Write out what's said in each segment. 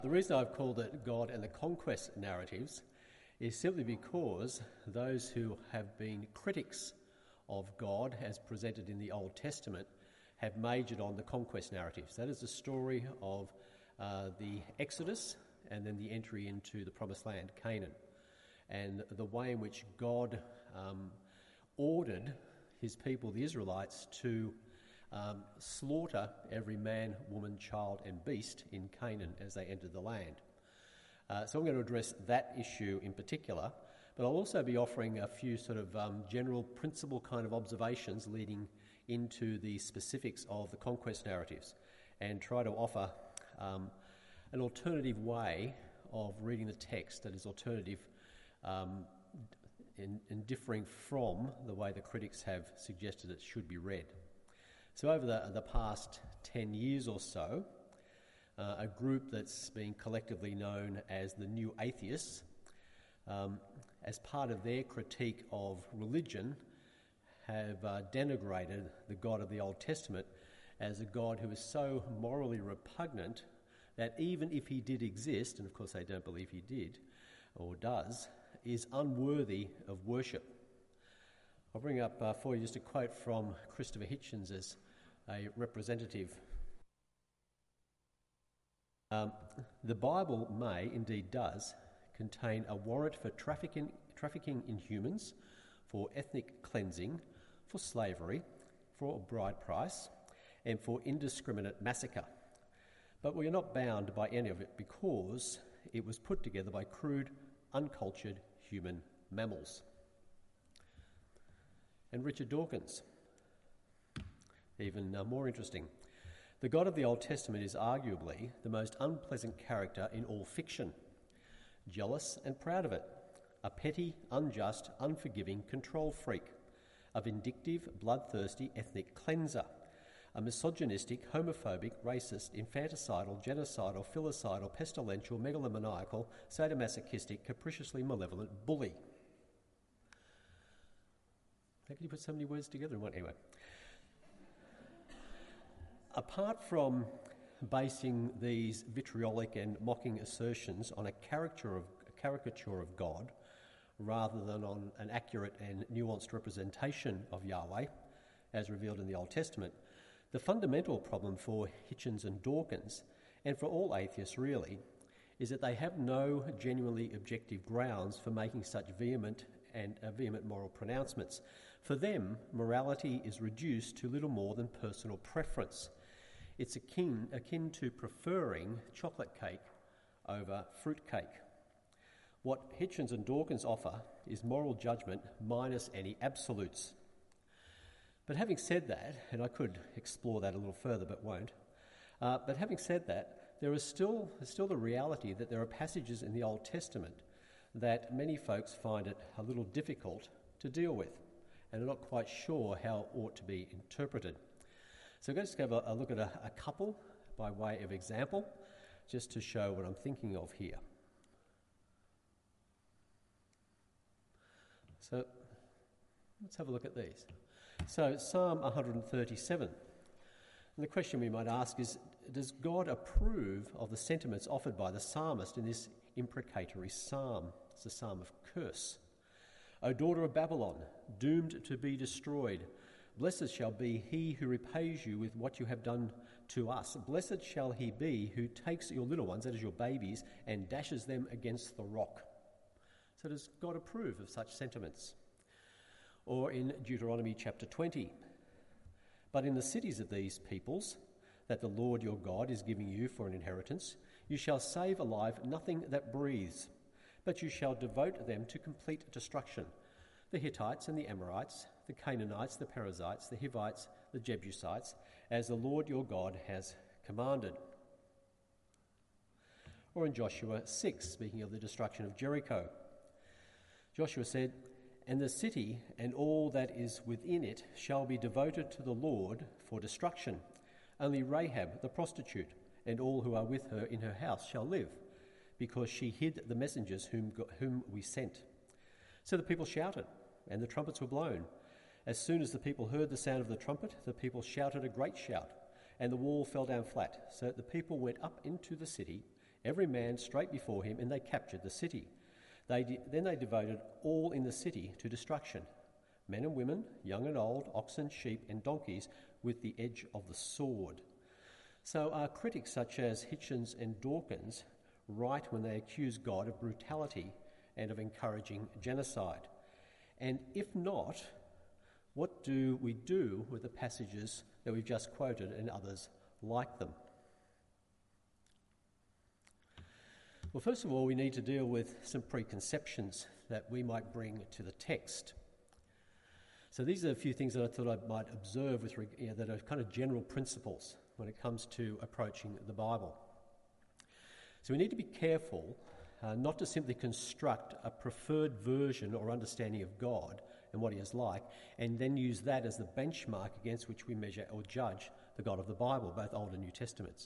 The reason I've called it God and the Conquest narratives is simply because those who have been critics of God as presented in the Old Testament have majored on the conquest narratives. That is the story of the Exodus and then the entry into the Promised Land, Canaan, and the way in which God ordered his people, the Israelites, to slaughter every man, woman, child and beast in Canaan as they entered the land. So I'm going to address that issue in particular, but I'll also be offering a few sort of general principle kind of observations leading into the specifics of the conquest narratives and try to offer an alternative way of reading the text that is alternative in differing from the way the critics have suggested it should be read. So over the past 10 years or so, a group that's been collectively known as the New Atheists, as part of their critique of religion, have denigrated the God of the Old Testament as a God who is so morally repugnant that even if he did exist, and of course they don't believe he did or does, is unworthy of worship. I'll bring up for you just a quote from Christopher Hitchens as a representative. The Bible may, indeed does, contain a warrant for trafficking in humans, for ethnic cleansing, for slavery, for a bride price, and for indiscriminate massacre. But we are not bound by any of it because it was put together by crude, uncultured human mammals. And Richard Dawkins, even more interesting. The God of the Old Testament is arguably the most unpleasant character in all fiction, jealous and proud of it, a petty, unjust, unforgiving control freak, a vindictive, bloodthirsty ethnic cleanser, a misogynistic, homophobic, racist, infanticidal, genocidal, filicidal, pestilential, megalomaniacal, sadomasochistic, capriciously malevolent bully. How can you put so many words together in one? Anyway. Apart from basing these vitriolic and mocking assertions on a caricature of God rather than on an accurate and nuanced representation of Yahweh, as revealed in the Old Testament, the fundamental problem for Hitchens and Dawkins, and for all atheists really, is that they have no genuinely objective grounds for making such vehement moral pronouncements. For them, morality is reduced to little more than personal preference. It's akin to preferring chocolate cake over fruit cake. What Hitchens and Dawkins offer is moral judgment minus any absolutes. But having said that, and I could explore that a little further but won't, but having said that, there is still the reality that there are passages in the Old Testament that many folks find it a little difficult to deal with and are not quite sure how it ought to be interpreted. So let's have a look at a couple by way of example, just to show what I'm thinking of here. So let's have a look at these. So Psalm 137. And the question we might ask is, does God approve of the sentiments offered by the psalmist in this imprecatory psalm? It's a psalm of curse. O daughter of Babylon, doomed to be destroyed, blessed shall be he who repays you with what you have done to us. Blessed shall he be who takes your little ones, that is your babies, and dashes them against the rock. So does God approve of such sentiments? Or in Deuteronomy chapter 20, but in the cities of these peoples that the Lord your God is giving you for an inheritance, you shall save alive nothing that breathes, but you shall devote them to complete destruction. The Hittites and the Amorites, the Canaanites, the Perizzites, the Hivites, the Jebusites, as the Lord your God has commanded. Or in Joshua 6, speaking of the destruction of Jericho, Joshua said, and the city and all that is within it shall be devoted to the Lord for destruction. Only Rahab the prostitute and all who are with her in her house shall live, because she hid the messengers whom we sent. So the people shouted, and the trumpets were blown. As soon as the people heard the sound of the trumpet, the people shouted a great shout, and the wall fell down flat, so that the people went up into the city, every man straight before him, and they captured the city. Then they devoted all in the city to destruction, men and women, young and old, oxen, sheep, and donkeys, with the edge of the sword. So are critics such as Hitchens and Dawkins right when they accuse God of brutality and of encouraging genocide? And if not, what do we do with the passages that we've just quoted and others like them? Well, first of all, we need to deal with some preconceptions that we might bring to the text. So these are a few things that I thought I might observe that are kind of general principles when it comes to approaching the Bible. So we need to be careful not to simply construct a preferred version or understanding of God and what he is like, and then use that as the benchmark against which we measure or judge the God of the Bible, both Old and New Testaments.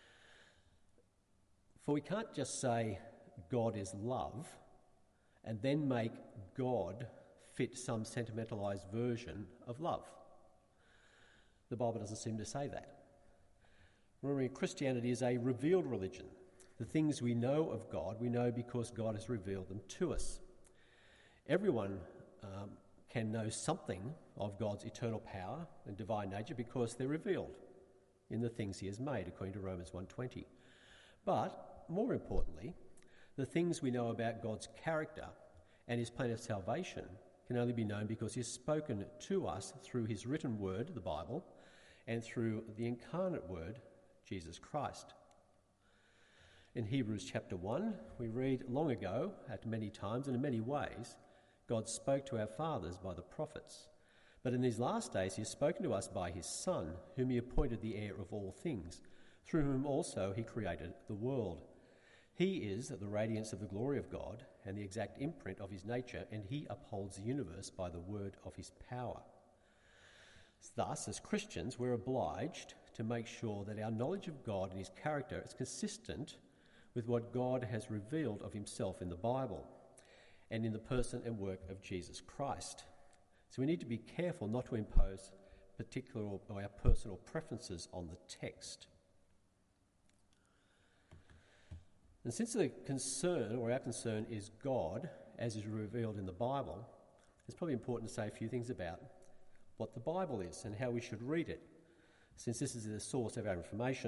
For we can't just say God is love and then make God fit some sentimentalised version of love. The Bible doesn't seem to say that. Remembering Christianity is a revealed religion. The things we know of God, we know because God has revealed them to us. Everyone can know something of God's eternal power and divine nature because they're revealed in the things he has made, according to Romans 1:20. But, more importantly, the things we know about God's character and his plan of salvation can only be known because he has spoken to us through his written word, the Bible, and through the incarnate word, Jesus Christ. In Hebrews chapter 1, we read, long ago, at many times and in many ways, God spoke to our fathers by the prophets. But in these last days he has spoken to us by his Son, whom he appointed the heir of all things, through whom also he created the world. He is the radiance of the glory of God and the exact imprint of his nature, and he upholds the universe by the word of his power. Thus, as Christians, we're obliged to make sure that our knowledge of God and his character is consistent with what God has revealed of himself in the Bible and in the person and work of Jesus Christ. So we need to be careful not to impose particular or our personal preferences on the text. And since the concern, or our concern, is God, as is revealed in the Bible, it's probably important to say a few things about what the Bible is and how we should read it, since this is the source of our information.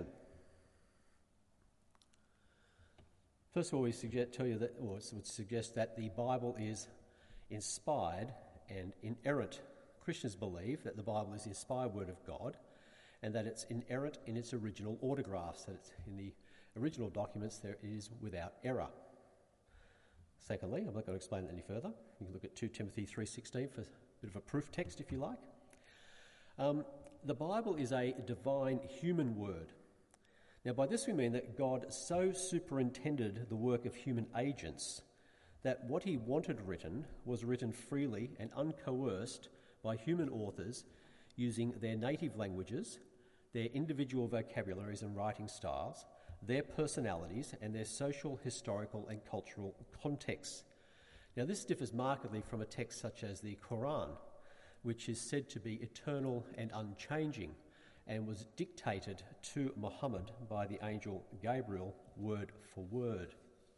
First of all, we would suggest that the Bible is inspired and inerrant. Christians believe that the Bible is the inspired word of God and that it's inerrant in its original autographs, that it's in the original documents there is without error. Secondly, I'm not going to explain it any further. You can look at 2 Timothy 3:16 for a bit of a proof text if you like. The Bible is a divine human word. Now, by this we mean that God so superintended the work of human agents that what he wanted written was written freely and uncoerced by human authors using their native languages, their individual vocabularies and writing styles, their personalities and their social, historical and cultural contexts. Now, this differs markedly from a text such as the Quran, which is said to be eternal and unchanging and was dictated to Muhammad by the angel Gabriel word for word.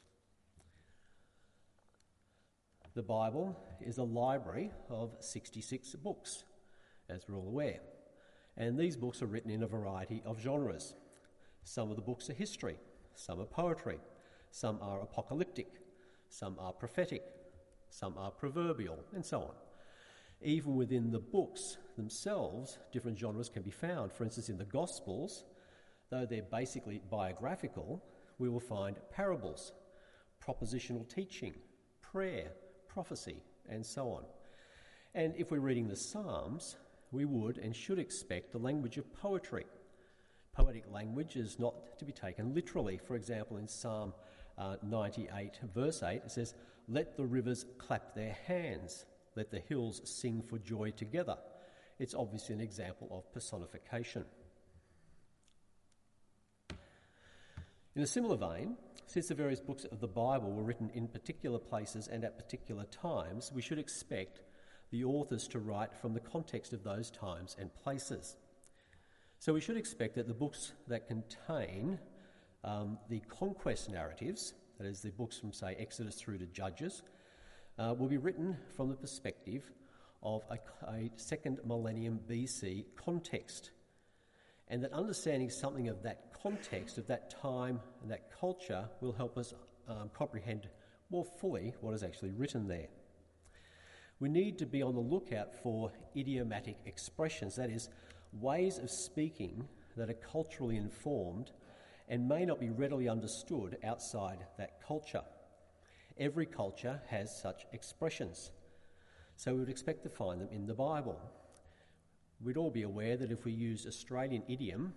The Bible is a library of 66 books, as we're all aware, and these books are written in a variety of genres. Some of the books are history, some are poetry, some are apocalyptic, some are prophetic, some are proverbial, and so on. Even within the books themselves, different genres can be found. For instance, in the Gospels, though they're basically biographical, we will find parables, propositional teaching, prayer, prophecy, and so on. And if we're reading the Psalms, we would and should expect the language of poetry. Poetic language is not to be taken literally. For example, in Psalm 98, verse 8, it says, "Let the rivers clap their hands. Let the hills sing for joy together." It's obviously an example of personification. In a similar vein, since the various books of the Bible were written in particular places and at particular times, we should expect the authors to write from the context of those times and places. So we should expect that the books that contain The conquest narratives, that is the books from, say, Exodus through to Judges, will be written from the perspective of a second millennium BC context, and that understanding something of that context, of that time and that culture, will help us comprehend more fully what is actually written there. We need to be on the lookout for idiomatic expressions, that is, ways of speaking that are culturally informed and may not be readily understood outside that culture. Every culture has such expressions, so we would expect to find them in the Bible. We'd all be aware that if we use Australian idiom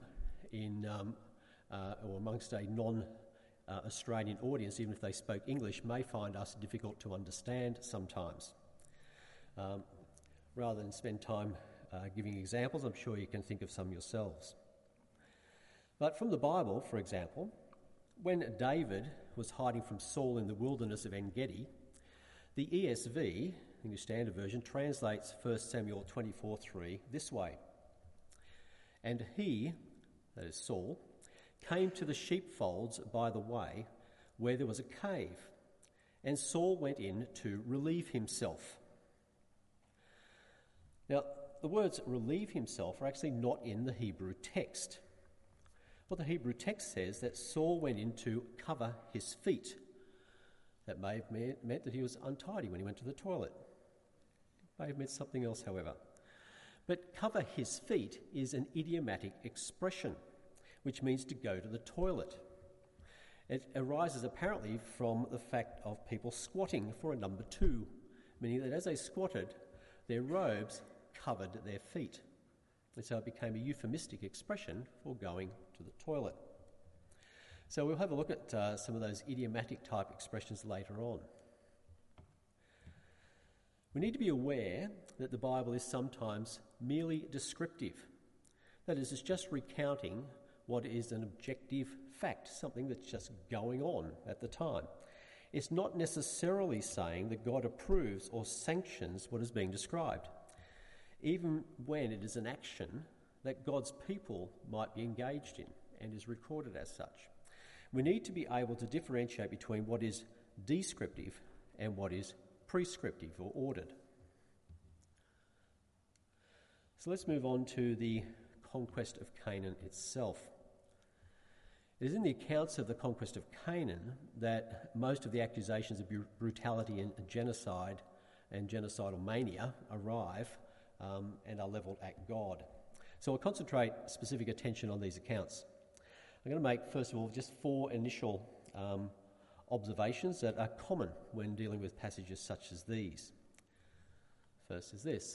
or amongst a non-Australian audience, even if they spoke English, may find us difficult to understand sometimes. Rather than spend time giving examples, I'm sure you can think of some yourselves. But from the Bible, for example, when David was hiding from Saul in the wilderness of En-Gedi, the ESV, English Standard Version, translates 1 Samuel 24:3 this way. And he, that is Saul, came to the sheepfolds by the way where there was a cave, and Saul went in to relieve himself. Now, the words relieve himself are actually not in the Hebrew text. What the Hebrew text says that Saul went in to cover his feet. That may have meant that he was untidy when he went to the toilet. It may have meant something else, however. But cover his feet is an idiomatic expression, which means to go to the toilet. It arises apparently from the fact of people squatting for a number two, meaning that as they squatted, their robes covered their feet. And so it became a euphemistic expression for going to the toilet. So we'll have a look at some of those idiomatic type expressions later on. We need to be aware that the Bible is sometimes merely descriptive. That is, it's just recounting what is an objective fact, something that's just going on at the time. It's not necessarily saying that God approves or sanctions what is being described, even when it is an action that God's people might be engaged in and is recorded as such. We need to be able to differentiate between what is descriptive and what is prescriptive or ordered. So let's move on to the conquest of Canaan itself. It is in the accounts of the conquest of Canaan that most of the accusations of brutality and genocide and genocidal mania arrive and are levelled at God. So I'll concentrate specific attention on these accounts. I'm going to make, first of all, just four initial observations that are common when dealing with passages such as these. First is this.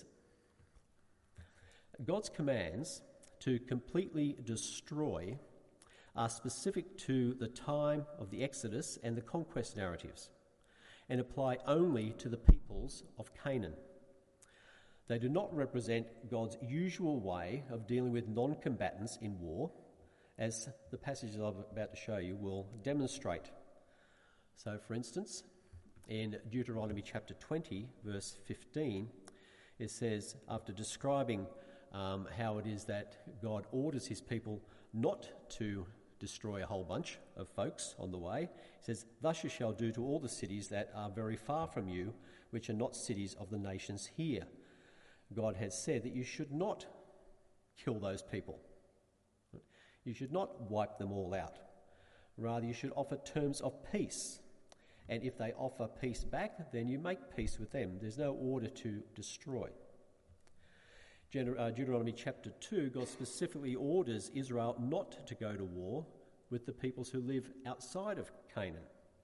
God's commands to completely destroy are specific to the time of the Exodus and the conquest narratives and apply only to the peoples of Canaan. They do not represent God's usual way of dealing with non-combatants in war, as the passages I'm about to show you will demonstrate. So, for instance, in Deuteronomy chapter 20, verse 15, it says, after describing how it is that God orders his people not to destroy a whole bunch of folks on the way, he says, "Thus you shall do to all the cities that are very far from you, which are not cities of the nations here." God has said that you should not kill those people. You should not wipe them all out. Rather, you should offer terms of peace. And if they offer peace back, then you make peace with them. There's no order to destroy. Deuteronomy chapter 2, God specifically orders Israel not to go to war with the peoples who live outside of Canaan.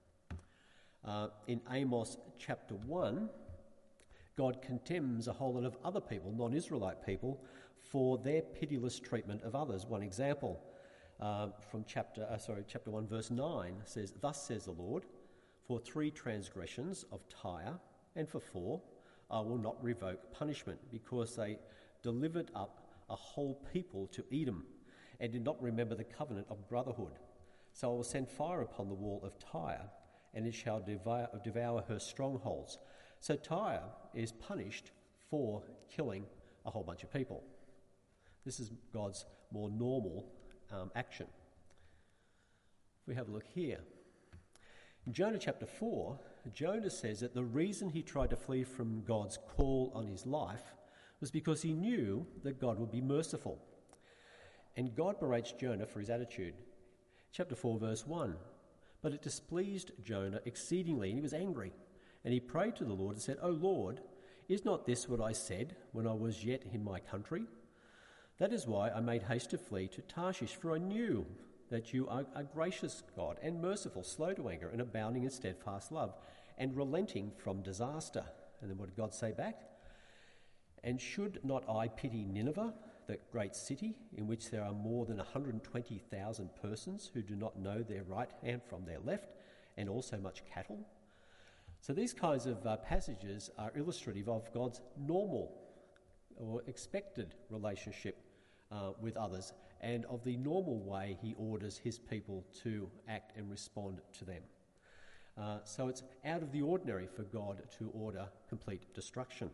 In Amos chapter 1, God condemns a whole lot of other people, non-Israelite people, for their pitiless treatment of others. One example from chapter 1, verse 9 says, "Thus says the Lord, for 3 transgressions of Tyre, and for 4, I will not revoke punishment, because they delivered up a whole people to Edom, and did not remember the covenant of brotherhood. So I will send fire upon the wall of Tyre, and it shall devour her strongholds." So Tyre is punished for killing a whole bunch of people. This is God's more normal action. If we have a look here. In Jonah chapter 4, Jonah says that the reason he tried to flee from God's call on his life was because he knew that God would be merciful. And God berates Jonah for his attitude. Chapter 4, verse 1. But it displeased Jonah exceedingly, and he was angry. And he prayed to the Lord and said, O Lord, is not this what I said when I was yet in my country? That is why I made haste to flee to Tarshish, for I knew that you are a gracious God and merciful, slow to anger and abounding in steadfast love, and relenting from disaster. And then what did God say back? And should not I pity Nineveh, that great city, in which there are more than 120,000 persons who do not know their right hand from their left, and also much cattle? So these kinds of passages are illustrative of God's normal or expected relationship with others, and of the normal way he orders his people to act and respond to them. So it's out of the ordinary for God to order complete destruction.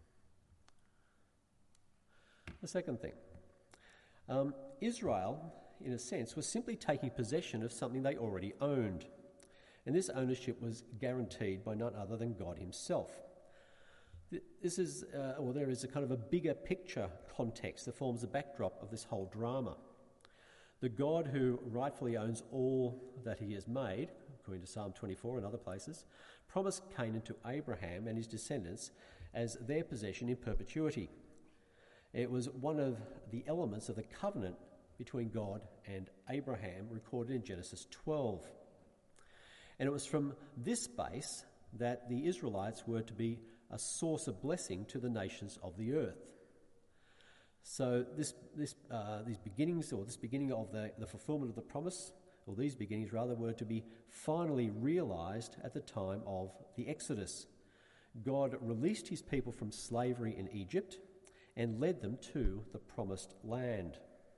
The second thing, Israel, in a sense, was simply taking possession of something they already owned. And this ownership was guaranteed by none other than God himself. There is a kind of a bigger picture context that forms the backdrop of this whole drama. The God who rightfully owns all that he has made, according to Psalm 24 and other places, promised Canaan to Abraham and his descendants as their possession in perpetuity. It was one of the elements of the covenant between God and Abraham recorded in Genesis 12. And it was from this base that the Israelites were to be a source of blessing to the nations of the earth. So these beginnings, or this beginning of the fulfilment of the promise, or these beginnings rather, were to be finally realised at the time of the Exodus. God released his people from slavery in Egypt and led them to the promised land.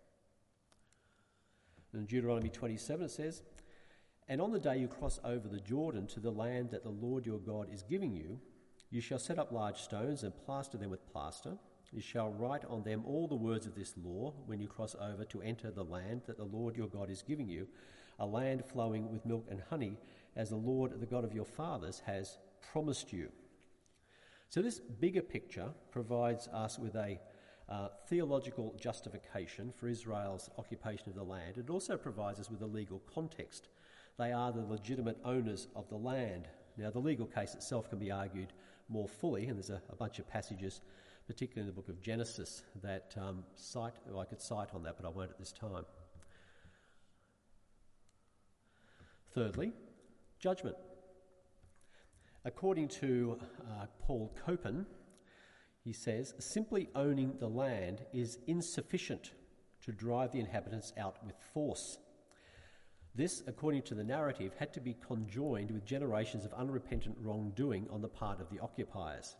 In Deuteronomy 27 it says, And on the day you cross over the Jordan to the land that the Lord your God is giving you, you shall set up large stones and plaster them with plaster. You shall write on them all the words of this law when you cross over to enter the land that the Lord your God is giving you, a land flowing with milk and honey, as the Lord, the God of your fathers, has promised you. So this bigger picture provides us with a theological justification for Israel's occupation of the land. It also provides us with a legal context. They are the legitimate owners of the land. Now, the legal case itself can be argued more fully, and there's a bunch of passages, particularly in the book of Genesis, that I could cite on that, but I won't at this time. Thirdly, judgment. According to Paul Copan, he says, simply owning the land is insufficient to drive the inhabitants out with force. This, according to the narrative, had to be conjoined with generations of unrepentant wrongdoing on the part of the occupiers.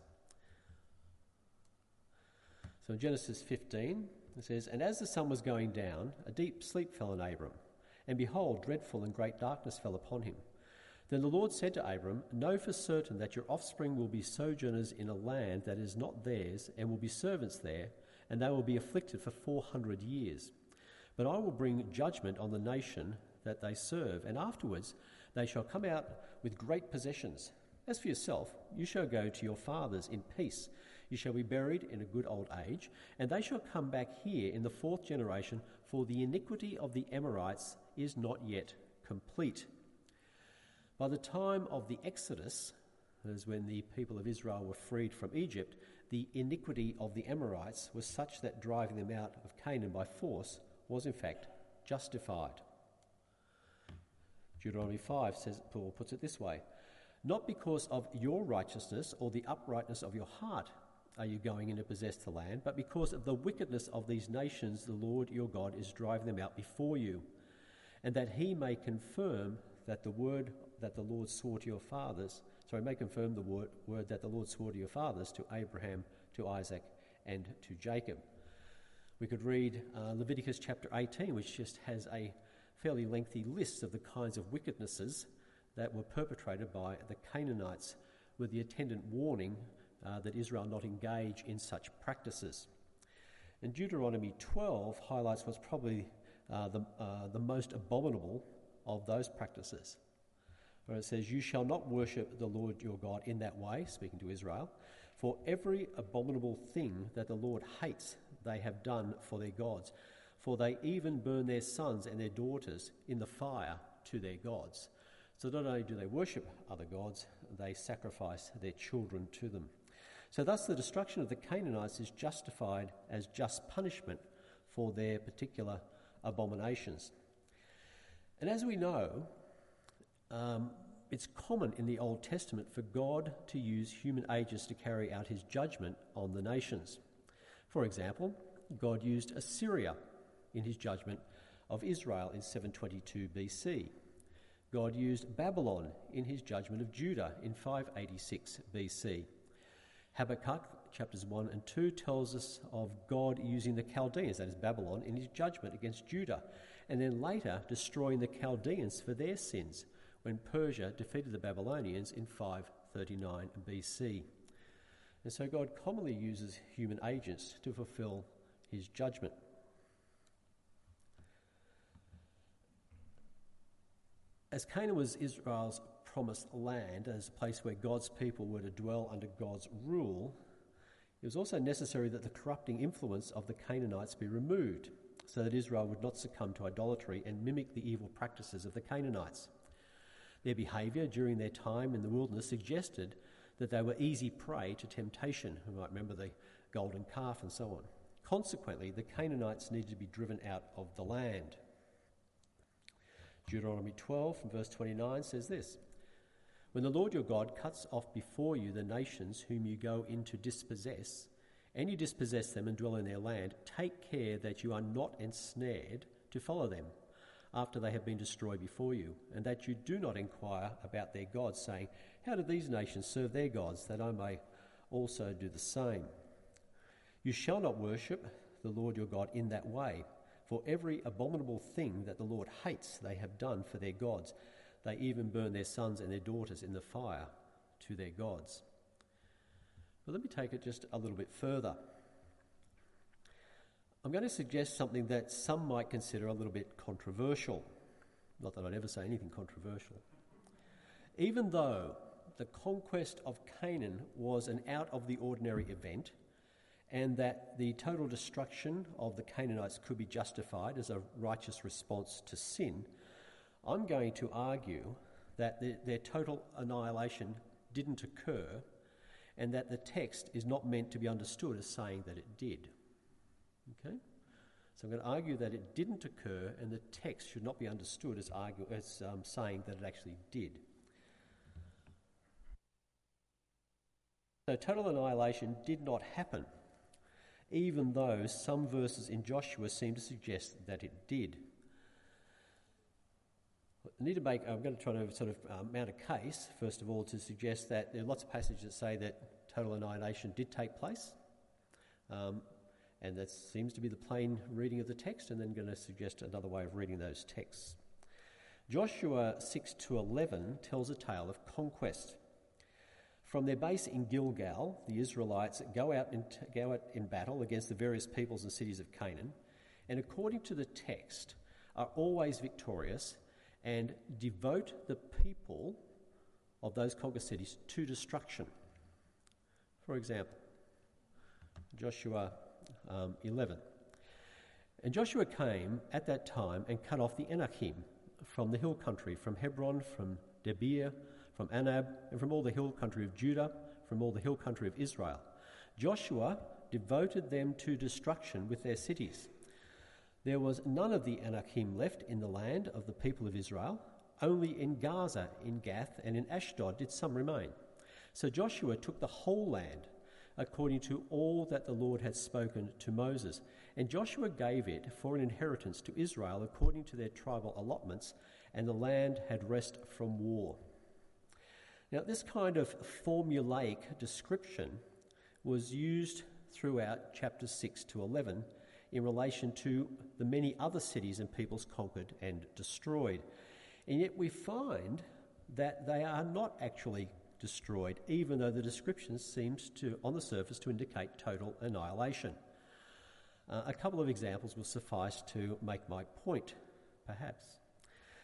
So in Genesis 15, it says, And as the sun was going down, a deep sleep fell on Abram, and behold, dreadful and great darkness fell upon him. Then the Lord said to Abram, Know for certain that your offspring will be sojourners in a land that is not theirs, and will be servants there, and they will be afflicted for 400 years. But I will bring judgment on the nation that they serve, and afterwards they shall come out with great possessions. As for yourself, you shall go to your fathers in peace. You shall be buried in a good old age, and they shall come back here in the 4th generation, for the iniquity of the Amorites is not yet complete. By the time of the Exodus, as when the people of Israel were freed from Egypt, the iniquity of the Amorites was such that driving them out of Canaan by force was in fact justified. Deuteronomy 5 says, Paul puts it this way, Not because of your righteousness or the uprightness of your heart are you going in to possess the land, but because of the wickedness of these nations the Lord your God is driving them out before you, and that he may confirm that the word that the Lord swore to your fathers, may confirm the word that the Lord swore to your fathers, to Abraham, to Isaac, and to Jacob. We could read Leviticus chapter 18, which just has a fairly lengthy list of the kinds of wickednesses that were perpetrated by the Canaanites, with the attendant warning that Israel not engage in such practices. And Deuteronomy 12 highlights what's probably the most abominable of those practices. Where it says, "You shall not worship the Lord your God in that way," speaking to Israel, "for every abominable thing that the Lord hates they have done for their gods. For they even burn their sons and their daughters in the fire to their gods." So not only do they worship other gods, they sacrifice their children to them. So thus the destruction of the Canaanites is justified as just punishment for their particular abominations. And as we know, it's common in the Old Testament for God to use human agents to carry out his judgment on the nations. For example, God used Assyria in his judgment of Israel in 722 BC. God used Babylon in his judgment of Judah in 586 BC. Habakkuk chapters 1 and 2 tells us of God using the Chaldeans, that is Babylon, in his judgment against Judah, and then later destroying the Chaldeans for their sins when Persia defeated the Babylonians in 539 BC. And so God commonly uses human agents to fulfill his judgment. As Canaan was Israel's promised land, as a place where God's people were to dwell under God's rule, it was also necessary that the corrupting influence of the Canaanites be removed so that Israel would not succumb to idolatry and mimic the evil practices of the Canaanites. Their behaviour during their time in the wilderness suggested that they were easy prey to temptation. We might remember the golden calf and so on. Consequently, the Canaanites needed to be driven out of the land. Deuteronomy 12 from verse 29 says this: "When the Lord your God cuts off before you the nations whom you go in to dispossess, and you dispossess them and dwell in their land, take care that you are not ensnared to follow them after they have been destroyed before you, and that you do not inquire about their gods, saying, 'How do these nations serve their gods, that I may also do the same?' You shall not worship the Lord your God in that way, for every abominable thing that the Lord hates they have done for their gods. They even burn their sons and their daughters in the fire to their gods." But let me take it just a little bit further. I'm going to suggest something that some might consider a little bit controversial. Not that I'd ever say anything controversial. Even though the conquest of Canaan was an out-of-the-ordinary event, and that the total destruction of the Canaanites could be justified as a righteous response to sin, I'm going to argue that their total annihilation didn't occur, and that the text is not meant to be understood as saying that it did. Okay? So I'm going to argue that it didn't occur, and the text should not be understood as saying that it actually did. So total annihilation did not happen, even though some verses in Joshua seem to suggest that it did. I'm going to try to sort of mount a case, first of all, to suggest that there are lots of passages that say that total annihilation did take place, and that seems to be the plain reading of the text, and then going to suggest another way of reading those texts. Joshua 6-11 tells a tale of conquest. From their base in Gilgal, the Israelites go out in battle against the various peoples and cities of Canaan, and according to the text, are always victorious and devote the people of those conquered cities to destruction. For example, Joshua 11. "And Joshua came at that time and cut off the Anakim from the hill country, from Hebron, from Debir, from Anab, and from all the hill country of Judah, from all the hill country of Israel. Joshua devoted them to destruction with their cities. There was none of the Anakim left in the land of the people of Israel. Only in Gaza, in Gath, and in Ashdod did some remain. So Joshua took the whole land, according to all that the Lord had spoken to Moses. And Joshua gave it for an inheritance to Israel according to their tribal allotments, and the land had rest from war." Now, this kind of formulaic description was used throughout chapters 6-11 in relation to the many other cities and peoples conquered and destroyed. And yet we find that they are not actually destroyed, even though the description seems to, on the surface, to indicate total annihilation. A couple of examples will suffice to make my point, perhaps.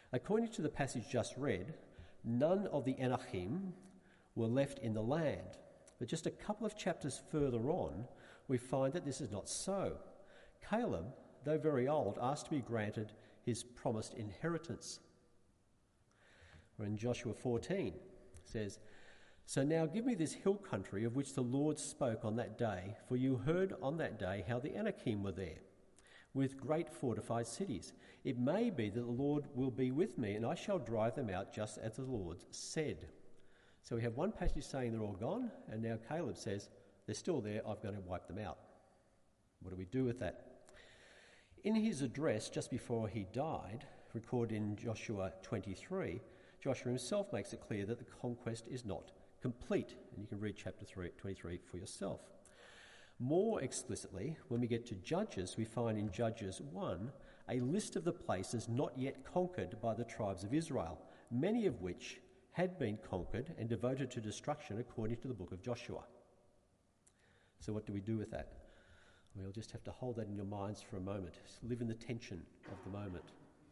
According to the passage just read, none of the Anakim were left in the land. But just a couple of chapters further on, we find that this is not so. Caleb, though very old, asked to be granted his promised inheritance. Or in Joshua 14, it says, "So now give me this hill country of which the Lord spoke on that day, for you heard on that day how the Anakim were there, with great fortified cities. It may be that the Lord will be with me, and I shall drive them out just as the Lord said." So we have one passage saying they're all gone, and now Caleb says, they're still there, I've got to wipe them out. What do we do with that? In his address just before he died, recorded in Joshua 23, Joshua himself makes it clear that the conquest is not complete. And you can read chapter 23 for yourself. More explicitly, when we get to Judges, we find in Judges 1 a list of the places not yet conquered by the tribes of Israel, many of which had been conquered and devoted to destruction according to the book of Joshua. So what do we do with that? We'll just have to hold that in your minds for a moment. Just live in the tension of the moment.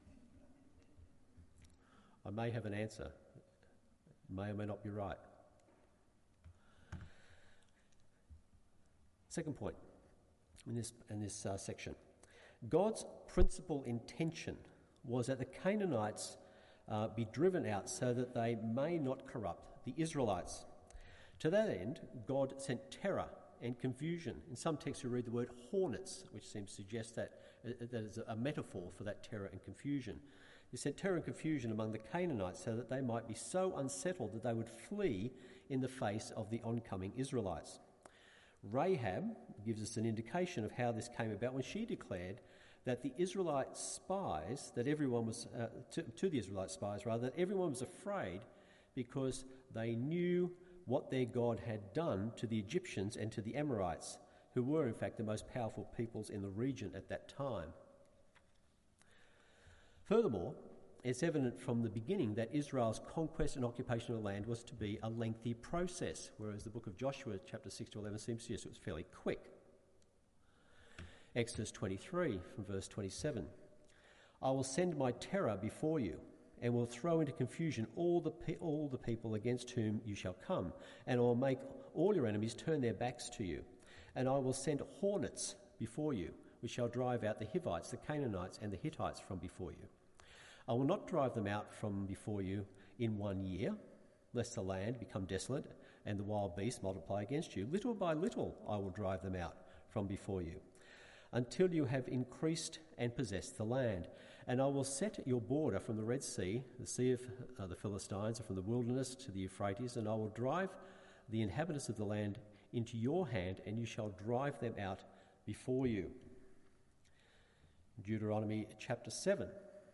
I may have an answer. It may or may not be right. Second point in this section. God's principal intention was that the Canaanites be driven out so that they may not corrupt the Israelites. To that end, God sent terror and confusion. In some texts we read the word hornets, which seems to suggest that is a metaphor for that terror and confusion. He sent terror and confusion among the Canaanites so that they might be so unsettled that they would flee in the face of the oncoming Israelites. Rahab gives us an indication of how this came about when she declared that the Israelite spies, that everyone was, to the Israelite spies rather, that everyone was afraid because they knew what their God had done to the Egyptians and to the Amorites, who were in fact the most powerful peoples in the region at that time. Furthermore, it's evident from the beginning that Israel's conquest and occupation of the land was to be a lengthy process, whereas the book of Joshua, chapter 6 to 11, seems to suggest it was fairly quick. Exodus 23, from verse 27. "I will send my terror before you, and will throw into confusion all the people against whom you shall come, and I will make all your enemies turn their backs to you. And I will send hornets before you, which shall drive out the Hivites, the Canaanites, and the Hittites from before you. I will not drive them out from before you in 1 year, lest the land become desolate and the wild beasts multiply against you. Little by little I will drive them out from before you, until you have increased and possessed the land. And I will set your border from the Red Sea, the sea of the Philistines, and from the wilderness to the Euphrates, and I will drive the inhabitants of the land into your hand, and you shall drive them out before you." Deuteronomy chapter 7.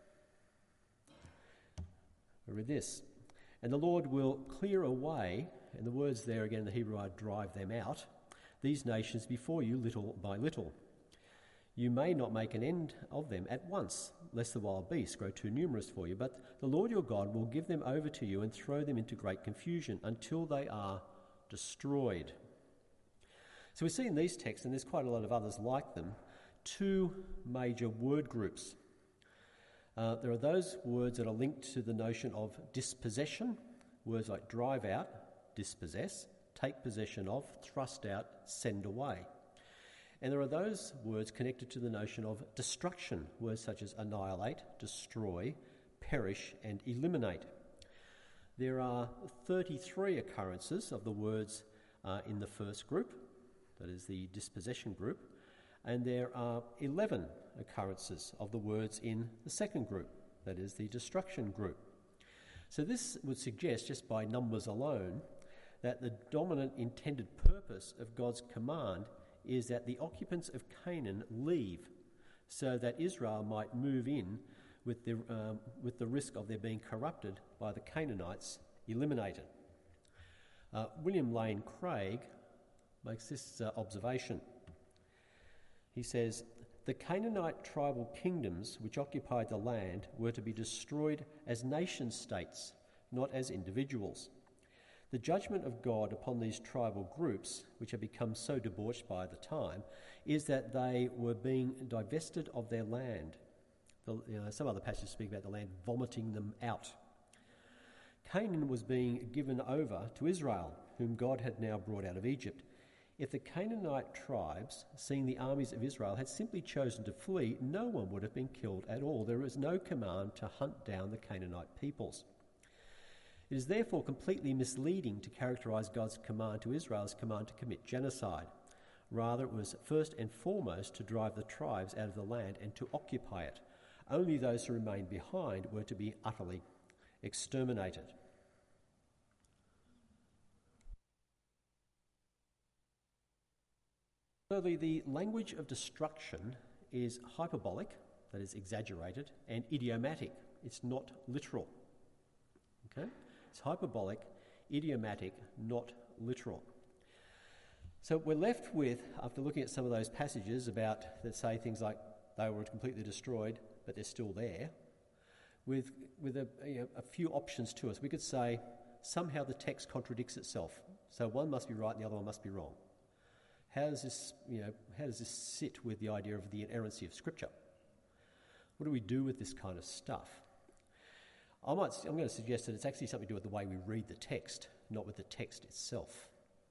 We read this, "And the Lord will clear away," and the words there again in the Hebrew are "drive them out," "these nations before you little by little. You may not make an end of them at once, lest the wild beasts grow too numerous for you, but the Lord your God will give them over to you and throw them into great confusion until they are destroyed." So we see in these texts, and there's quite a lot of others like them, two major word groups. There are those words that are linked to the notion of dispossession, words like drive out, dispossess, take possession of, thrust out, send away. And there are those words connected to the notion of destruction, words such as annihilate, destroy, perish, and eliminate. There are 33 occurrences of the words in the first group, that is the dispossession group, and there are 11 occurrences of the words in the second group, that is the destruction group. So this would suggest, just by numbers alone, that the dominant intended purpose of God's command is that the occupants of Canaan leave, so that Israel might move in with the risk of their being corrupted by the Canaanites eliminated. William Lane Craig makes this observation. He says, "The Canaanite tribal kingdoms which occupied the land were to be destroyed as nation-states, not as individuals. The judgment of God upon these tribal groups, which had become so debauched by the time, is that they were being divested of their land. Some other passages speak about the land vomiting them out. Canaan was being given over to Israel, whom God had now brought out of Egypt. If the Canaanite tribes, seeing the armies of Israel, had simply chosen to flee, no one would have been killed at all. There is no command to hunt down the Canaanite peoples. It is therefore completely misleading to characterise God's command to Israel as command to commit genocide. Rather, it was first and foremost to drive the tribes out of the land and to occupy it. Only those who remained behind were to be utterly exterminated. Thirdly, the language of destruction is hyperbolic, that is exaggerated, and idiomatic. It's not literal. Okay? It's hyperbolic, idiomatic, not literal. So we're left with, after looking at some of those passages about, that say things like they were completely destroyed, but they're still there, with a few options to us. We could say somehow the text contradicts itself. So one must be right and the other one must be wrong. How does this sit with the idea of the inerrancy of Scripture? What do we do with this kind of stuff? I'm going to suggest that it's actually something to do with the way we read the text, not with the text itself.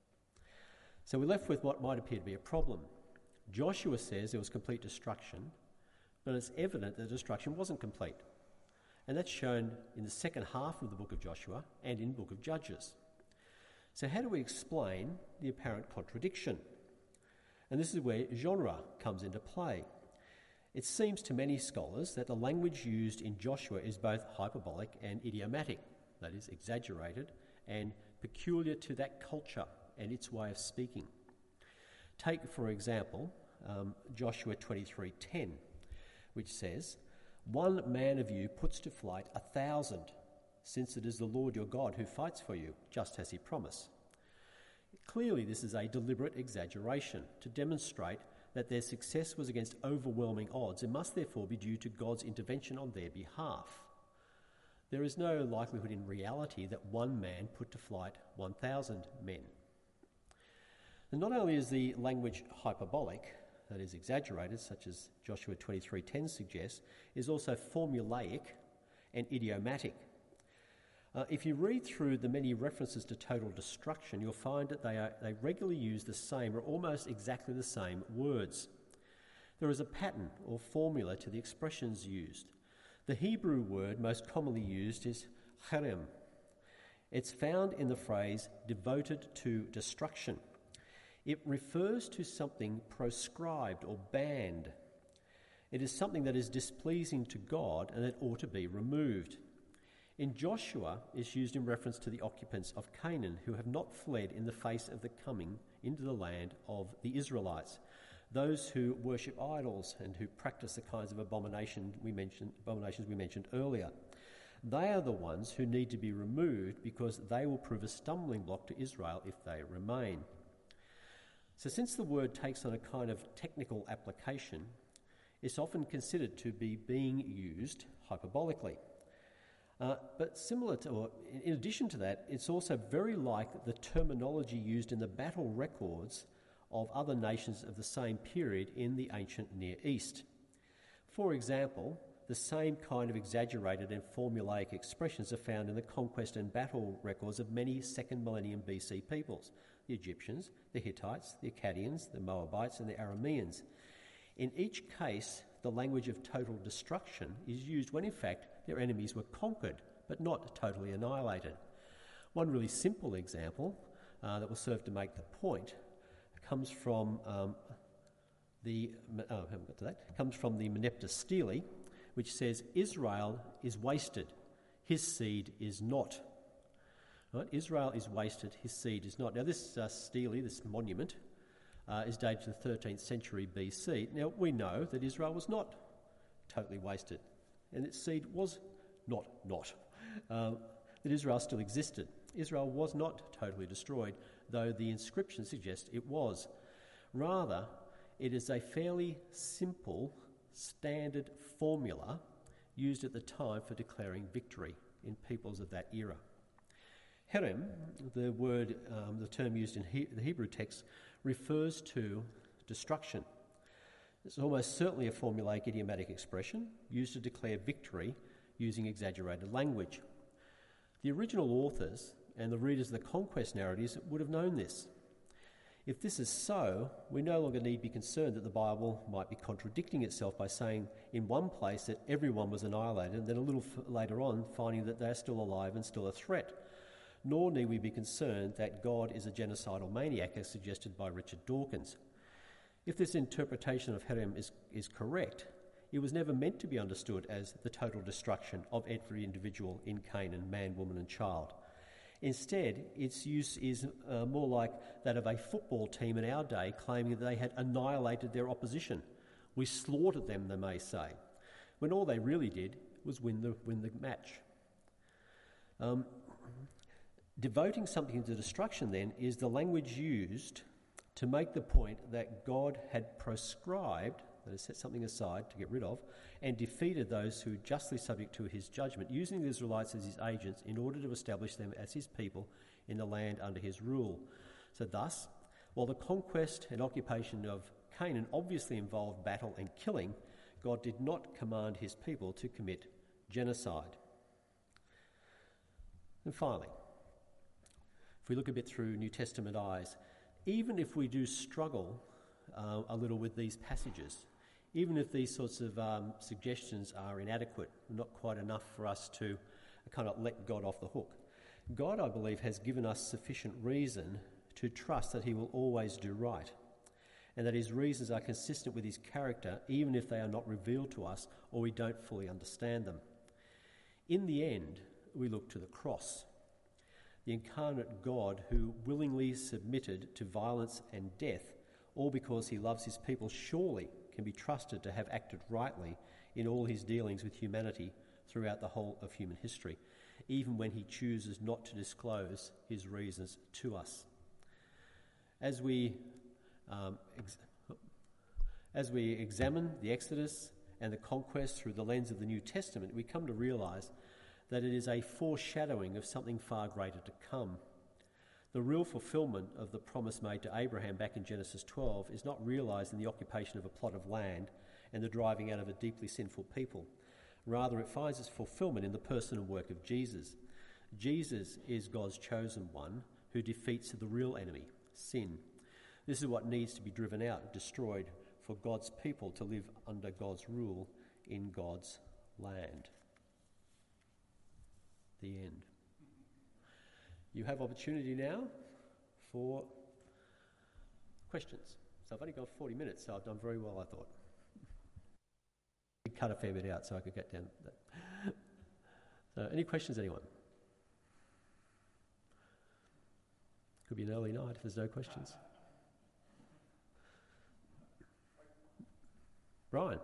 So we're left with what might appear to be a problem. Joshua says there was complete destruction, but it's evident that the destruction wasn't complete. And that's shown in the second half of the book of Joshua and in the book of Judges. So how do we explain the apparent contradiction? And this is where genre comes into play. It seems to many scholars that the language used in Joshua is both hyperbolic and idiomatic, that is, exaggerated and peculiar to that culture and its way of speaking. Take, for example, Joshua 23:10, which says, "One man of you puts to flight 1,000, since it is the Lord your God who fights for you, just as he promised." Clearly, this is a deliberate exaggeration to demonstrate that their success was against overwhelming odds and must therefore be due to God's intervention on their behalf. There is no likelihood in reality that one man put to flight 1,000 men. And not only is the language hyperbolic, that is exaggerated, such as Joshua 23:10 suggests, it is also formulaic and idiomatic. If you read through the many references to total destruction, you'll find that they regularly use the same or almost exactly the same words. There is a pattern or formula to the expressions used. The Hebrew word most commonly used is cherem. It's found in the phrase devoted to destruction. It refers to something proscribed or banned. It is something that is displeasing to God and that ought to be removed. In Joshua, it's used in reference to the occupants of Canaan who have not fled in the face of the coming into the land of the Israelites, those who worship idols and who practice the kinds of abominations we mentioned earlier. They are the ones who need to be removed because they will prove a stumbling block to Israel if they remain. So since the word takes on a kind of technical application, it's often considered to be being used hyperbolically. But in addition to that, it's also very like the terminology used in the battle records of other nations of the same period in the ancient Near East. For example, the same kind of exaggerated and formulaic expressions are found in the conquest and battle records of many 2nd millennium BC peoples, the Egyptians, the Hittites, the Akkadians, the Moabites and the Arameans. In each case, the language of total destruction is used when in fact their enemies were conquered but not totally annihilated. One really simple example that will serve to make the point comes from the Merneptah Stele, which says, "Israel is wasted, his seed is not." Right? Israel is wasted, his seed is not. Now this stele, this monument, is dated to the 13th century BC. Now we know that Israel was not totally wasted, and its seed was not. That Israel still existed. Israel was not totally destroyed, though the inscription suggests it was. Rather, it is a fairly simple, standard formula used at the time for declaring victory in peoples of that era. Herem, the term used in the Hebrew text, refers to destruction. It's almost certainly a formulaic idiomatic expression used to declare victory using exaggerated language. The original authors and the readers of the conquest narratives would have known this. If this is so, we no longer need be concerned that the Bible might be contradicting itself by saying in one place that everyone was annihilated and then a little later on finding that they're still alive and still a threat. Nor need we be concerned that God is a genocidal maniac as suggested by Richard Dawkins. If this interpretation of Herem is correct, it was never meant to be understood as the total destruction of every individual in Canaan, man, woman and child. Instead, its use is more like that of a football team in our day claiming that they had annihilated their opposition. We slaughtered them, they may say, when all they really did was win the match. Devoting something to destruction, then, is the language used to make the point that God had proscribed, that is, set something aside to get rid of, and defeated those who were justly subject to his judgment, using the Israelites as his agents in order to establish them as his people in the land under his rule. So thus, while the conquest and occupation of Canaan obviously involved battle and killing, God did not command his people to commit genocide. And finally, if we look a bit through New Testament eyes, even if we do struggle a little with these passages, even if these sorts of suggestions are inadequate, not quite enough for us to kind of let God off the hook, God, I believe, has given us sufficient reason to trust that he will always do right, and that his reasons are consistent with his character, even if they are not revealed to us or we don't fully understand them. In the end, we look to the cross. The incarnate God who willingly submitted to violence and death, all because he loves his people, surely can be trusted to have acted rightly in all his dealings with humanity throughout the whole of human history, even when he chooses not to disclose his reasons to us. As we examine the Exodus and the conquest through the lens of the New Testament, we come to realise that it is a foreshadowing of something far greater to come. The real fulfilment of the promise made to Abraham back in Genesis 12 is not realised in the occupation of a plot of land and the driving out of a deeply sinful people. Rather, it finds its fulfilment in the person and work of Jesus. Jesus is God's chosen one who defeats the real enemy, sin. This is what needs to be driven out and destroyed for God's people to live under God's rule in God's land. The end. You have opportunity now for questions. So I've only got 40 minutes, so I've done very well, I thought. Cut a fair bit out so I could get down that. So any questions, anyone? Could be an early night if there's no questions. Brian?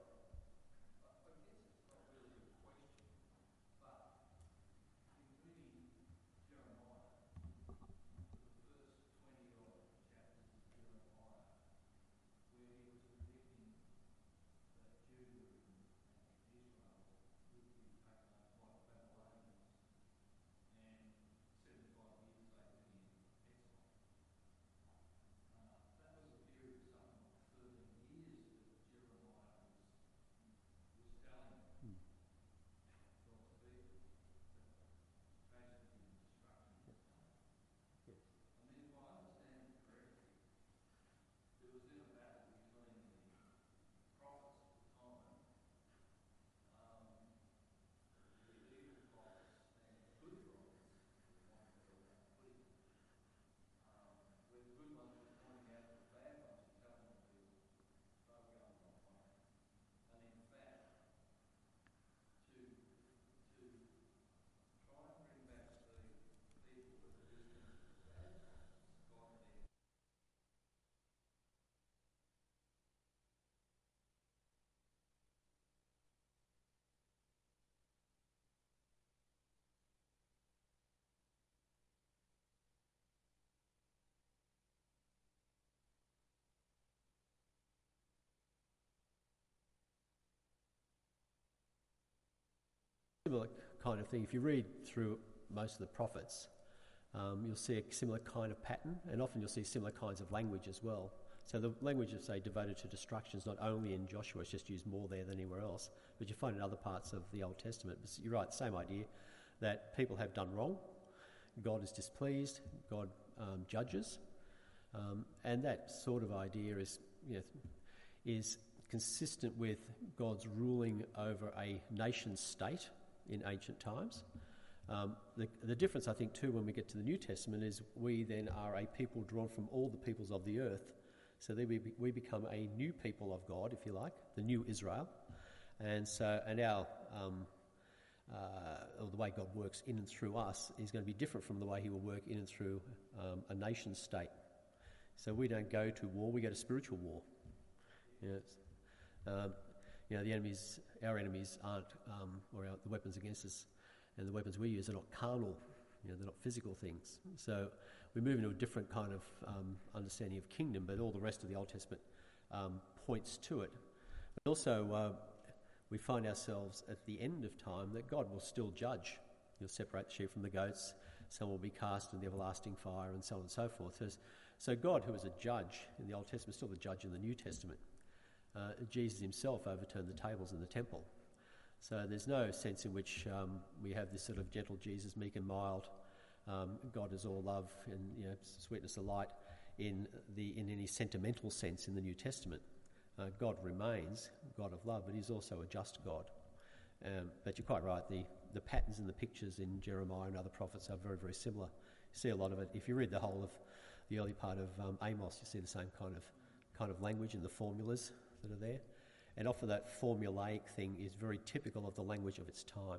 Similar kind of thing. If you read through most of the prophets, you'll see a similar kind of pattern, and often you'll see similar kinds of language as well. So the language of, say, devoted to destruction is not only in Joshua, it's just used more there than anywhere else, but you find in other parts of the Old Testament. But you're right, same idea, that people have done wrong, God is displeased, God judges, and that sort of idea is consistent with God's ruling over a nation state in ancient times. The difference, I think, too, when we get to the New Testament is we then are a people drawn from all the peoples of the earth. So then we become a new people of God, if you like, the new Israel. And our or the way God works in and through us is going to be different from the way he will work in and through a nation state. So we don't go to war, we go to spiritual war. Our enemies aren't, the weapons against us and the weapons we use are not carnal, they're not physical things. So we move into a different kind of understanding of kingdom, but all the rest of the Old Testament points to it. But also, we find ourselves at the end of time that God will still judge. He'll separate the sheep from the goats, some will be cast in the everlasting fire, and so on and so forth. So God, who is a judge in the Old Testament, is still the judge in the New Testament. Jesus himself overturned the tables in the temple. So there's no sense in which we have this sort of gentle Jesus, meek and mild. God is all love and sweetness of light in any sentimental sense in the New Testament. God remains God of love, but he's also a just God. But you're quite right, the patterns and the pictures in Jeremiah and other prophets are very, very similar. You see a lot of it. If you read the whole of the early part of Amos, you see the same kind of language and the formulas that are there. And often that formulaic thing is very typical of the language of its time.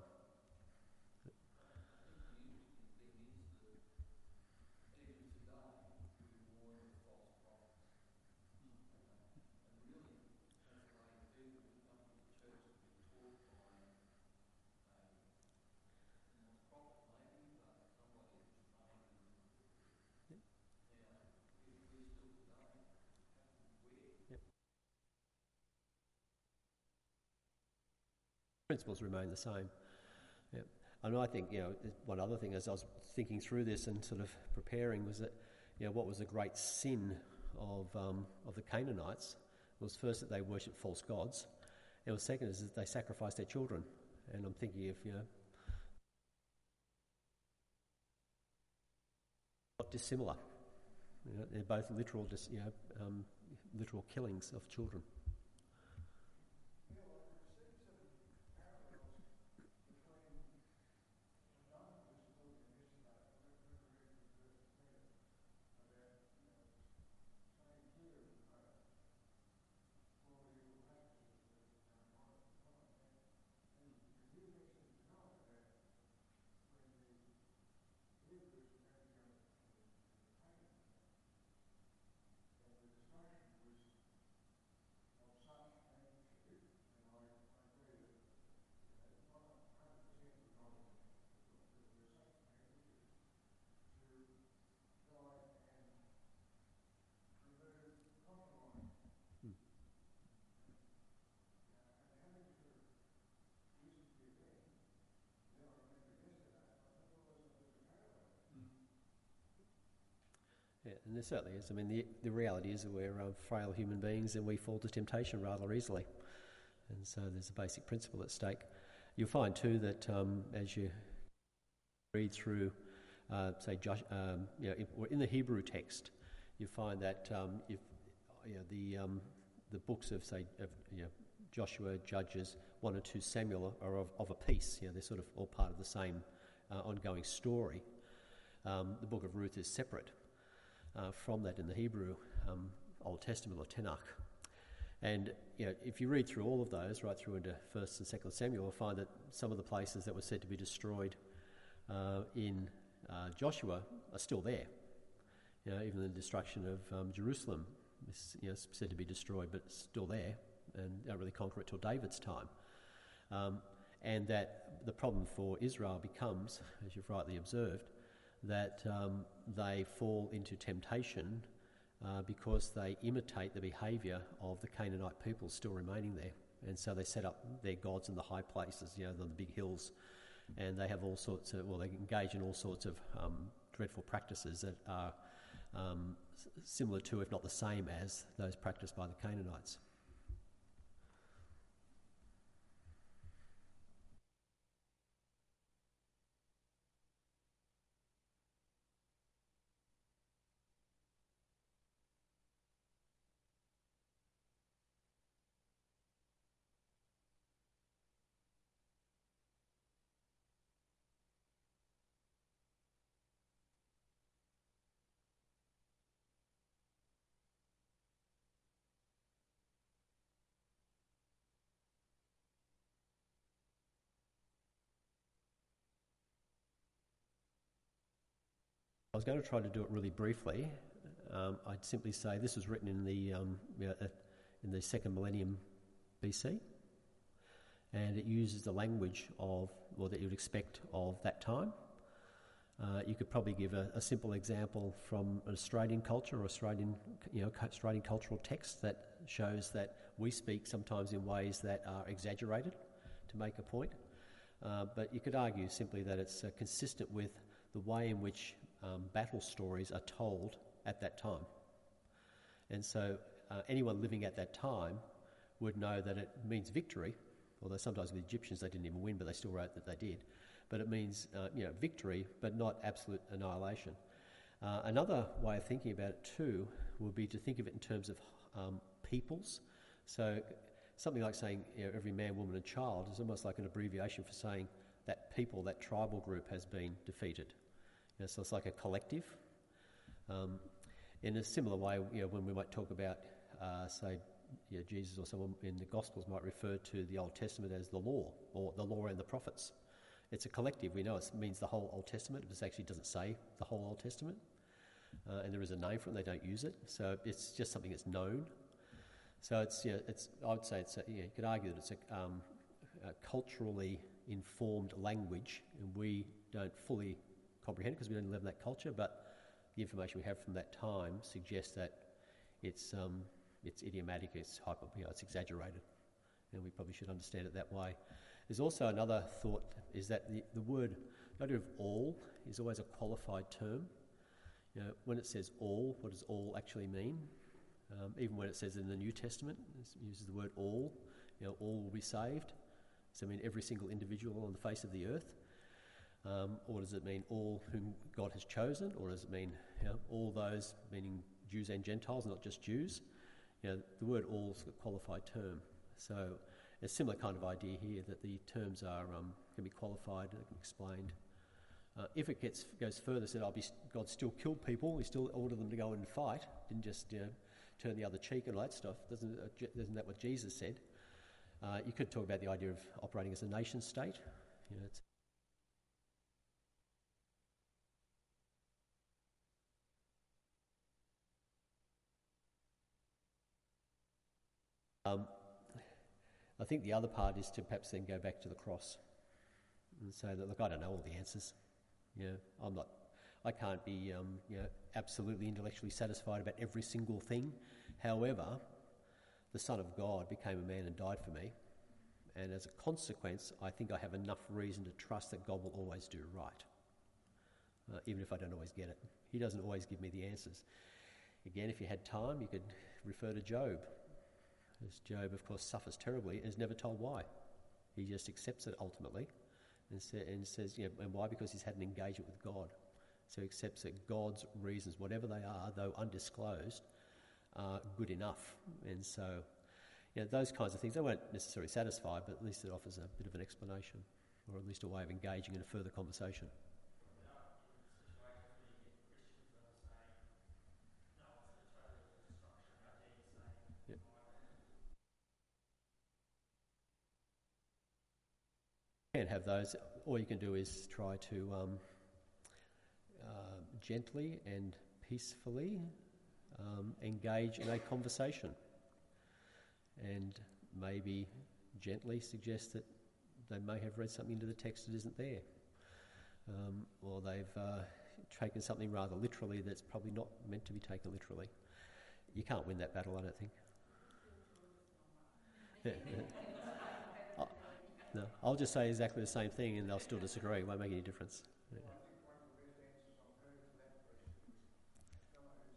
Principles remain the same. Yeah. And I think, one other thing as I was thinking through this and sort of preparing was that, what was the great sin of the Canaanites was first that they worshipped false gods, and the second is that they sacrificed their children. And I'm thinking of, not dissimilar. They're both literal killings of children. Yeah, and there certainly is. I mean, the reality is that we're frail human beings and we fall to temptation rather easily. And so there's a basic principle at stake. You'll find too that as you read through, in the Hebrew text, you find that the books of Joshua, Judges, 1 and 2 Samuel are of a piece. They're sort of all part of the same ongoing story. The book of Ruth is separate from that in the Hebrew Old Testament or Tanakh. And if you read through all of those, right through into 1st and 2nd Samuel, you'll find that some of the places that were said to be destroyed in Joshua are still there. Even the destruction of Jerusalem is said to be destroyed, but it's still there, and don't really conquer it till David's time. And that the problem for Israel becomes, as you've rightly observed, that they fall into temptation because they imitate the behaviour of the Canaanite people still remaining there. And so they set up their gods in the high places, the big hills, and they have all sorts of, they engage in all sorts of dreadful practices that are similar to, if not the same as, those practiced by the Canaanites. I was going to try to do it really briefly. I'd simply say this was written in the second millennium BC, and it uses the language that you would expect of that time. You could probably give a simple example from an Australian culture or Australian cultural text that shows that we speak sometimes in ways that are exaggerated to make a point. But you could argue simply that it's consistent with the way in which battle stories are told at that time. And so anyone living at that time would know that it means victory, although sometimes with the Egyptians they didn't even win, but they still wrote that they did. But it means victory, but not absolute annihilation. Another way of thinking about it too would be to think of it in terms of peoples. So something like saying every man, woman and child is almost like an abbreviation for saying that people, that tribal group has been defeated. So it's like a collective. In a similar way, when we might talk about, Jesus or someone in the Gospels might refer to the Old Testament as the law, or the law and the prophets. It's a collective. We know it means the whole Old Testament. It actually doesn't say the whole Old Testament. And there is a name for it, and they don't use it. So it's just something that's known. So I would say you could argue that it's a culturally informed language, and we don't fully comprehend it because we don't live in that culture, but the information we have from that time suggests that it's idiomatic, it's exaggerated, and we probably should understand it that way. There's also another thought, is that the word, the idea of all, is always a qualified term. When it says all, what does all actually mean? Even when it says in the New Testament, it uses the word all, all will be saved. Does it mean every single individual on the face of the earth? Or does it mean all whom God has chosen? Or does it mean all those, meaning Jews and Gentiles, not just Jews? The word all is a qualified term. So a similar kind of idea here, that the terms are can be qualified and explained. If it goes further, said God still killed people, he still ordered them to go and fight, didn't just turn the other cheek and all that stuff. Isn't that what Jesus said? You could talk about the idea of operating as a nation state. I think the other part is to perhaps then go back to the cross and say that, look, I don't know all the answers. I can't be absolutely intellectually satisfied about every single thing. However, the Son of God became a man and died for me, and as a consequence, I think I have enough reason to trust that God will always do right, even if I don't always get it. He doesn't always give me the answers. Again, if you had time, you could refer to Job. As Job, of course, suffers terribly and is never told why. He just accepts it ultimately and says, and why? Because he's had an engagement with God. So he accepts that God's reasons, whatever they are, though undisclosed, are good enough. And so, those kinds of things, they won't necessarily satisfy, but at least it offers a bit of an explanation, or at least a way of engaging in a further conversation. You can have those. All you can do is try to gently and peacefully engage in a conversation, and maybe gently suggest that they may have read something into the text that isn't there, or they've taken something rather literally that's probably not meant to be taken literally. You can't win that battle, I don't think. No, I'll just say exactly the same thing and they'll still disagree. It won't make any difference. Yeah.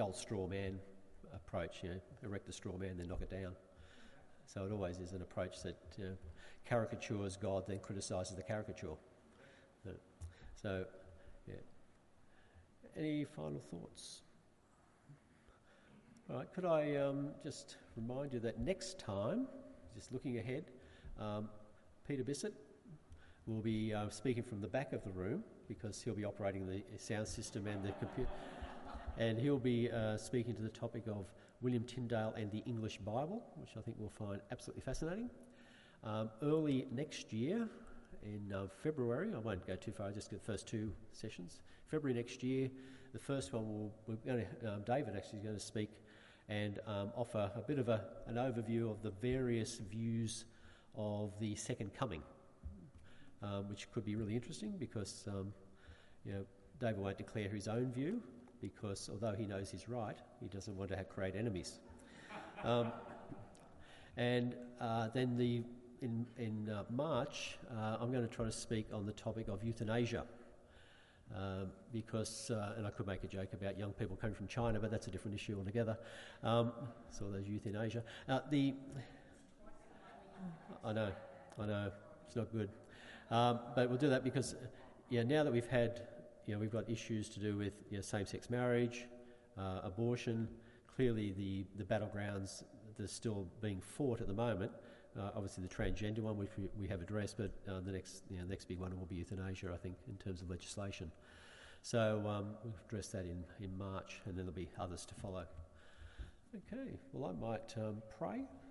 old straw man approach, erect a straw man, then knock it down. So it always is an approach that caricatures God, then criticises the caricature. So, yeah. Any final thoughts? All right, could I just remind you that next time, just looking ahead, Peter Bissett will be speaking from the back of the room because he'll be operating the sound system and the computer. And he'll be speaking to the topic of William Tyndale and the English Bible, which I think we'll find absolutely fascinating. Early next year, in February, I won't go too far, just get the first two sessions. February next year, the first one, David actually is going to speak and offer a bit of an overview of the various views of the second coming, which could be really interesting because David won't declare his own view because although he knows he's right, he doesn't want to create enemies. And then in March, I'm going to try to speak on the topic of euthanasia. Because, and I could make a joke about young people coming from China, but that's a different issue altogether. So there's euthanasia. I know, it's not good. But we'll do that because, now that we've had, we've got issues to do with same-sex marriage, abortion. Clearly, the battlegrounds that are still being fought at the moment. Obviously, the transgender one, which we have addressed, but the next big one will be euthanasia, I think, in terms of legislation. So we'll address that in March, and then there'll be others to follow. Okay, well, I might pray.